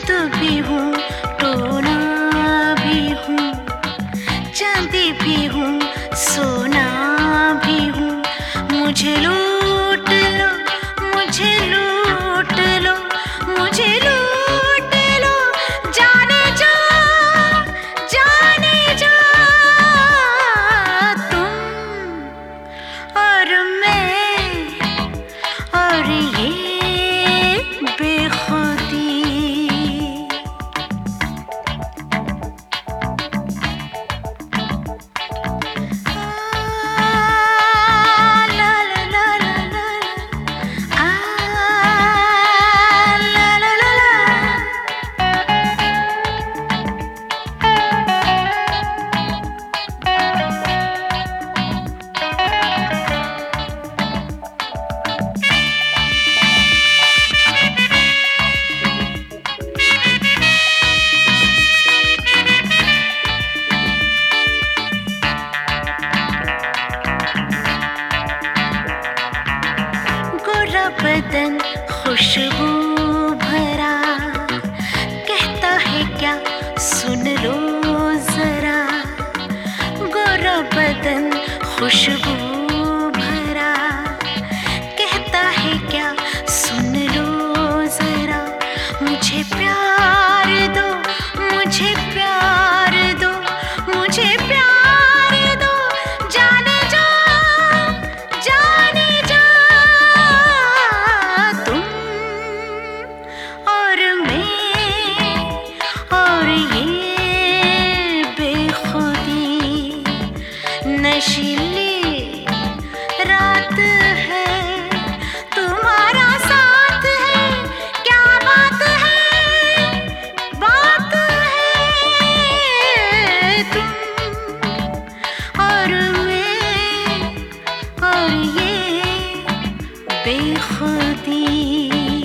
चाँद भी हूँ, टोना भी हूँ, चांदी भी हूँ, सोना भी हूँ। मुझे लूट लो, मुझे लूट लो, मुझे लूट लो, जाने जा, जाने जा। तुम और मैं और ये बेखुदी। बदन खुशबू भरा, कहता है क्या सुन लो जरा। गोरा बदन खुशबू भरा, कहता है क्या सुन लो जरा। मुझे प्यार दो, मुझे प्यार दो, मुझे प्यार दो, जाने जा, जाने जा। तुम और मैं और ये बेखुदी। नशीली रात है, तुम्हारा साथ है, क्या बात है, बात है। तुम और मैं और ये बेखुदी।